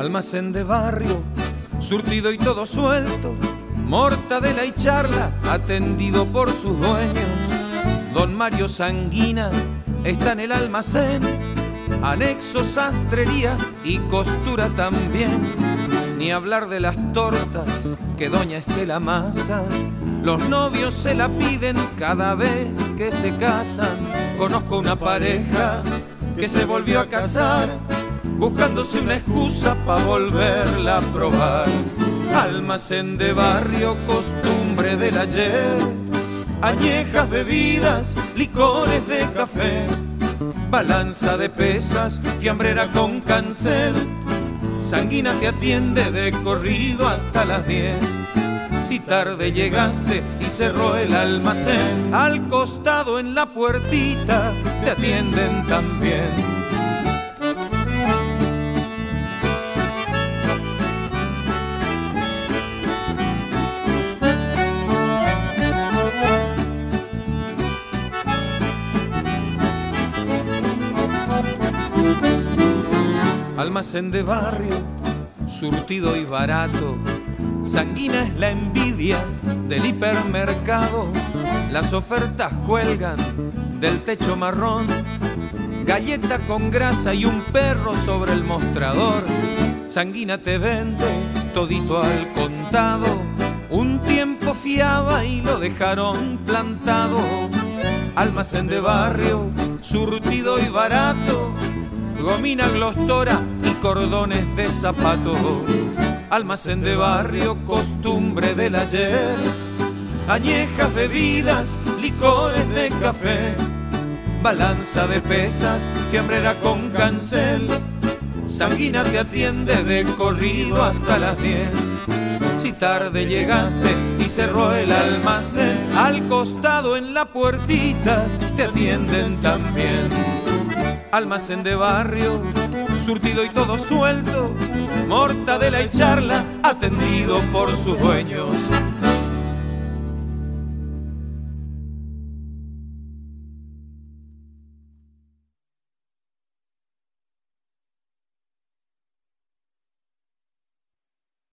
Almacén de barrio, surtido y todo suelto, mortadela y charla, atendido por sus dueños. Don Mario Sanguina está en el almacén, anexo sastrería y costura también. Ni hablar de las tortas que doña Estela masa, los novios se la piden cada vez que se casan. Conozco una pareja que se volvió a casar, buscándose una excusa pa' volverla a probar. Almacén de barrio, costumbre del ayer, añejas bebidas, licores de café, balanza de pesas, fiambrera con cancel. Sanguina te atiende de corrido hasta las 10. Si tarde llegaste y cerró el almacén, al costado en la puertita te atienden también. Almacén de barrio, surtido y barato, Sanguina es la envidia del hipermercado. Las ofertas cuelgan del techo marrón, galleta con grasa y un perro sobre el mostrador. Sanguina te vende todito al contado, un tiempo fiaba y lo dejaron plantado. Almacén de barrio, surtido y barato, gomina glostora y cordones de zapato. Almacén de barrio, costumbre del ayer, añejas bebidas, licores de café, balanza de pesas, fiambrera con cancel. Sanguina te atiende de corrido hasta las 10. Si tarde llegaste y cerró el almacén, al costado en la puertita te atienden también. Almacén de barrio, surtido y todo suelto, mortadela y charla, atendido por sus dueños.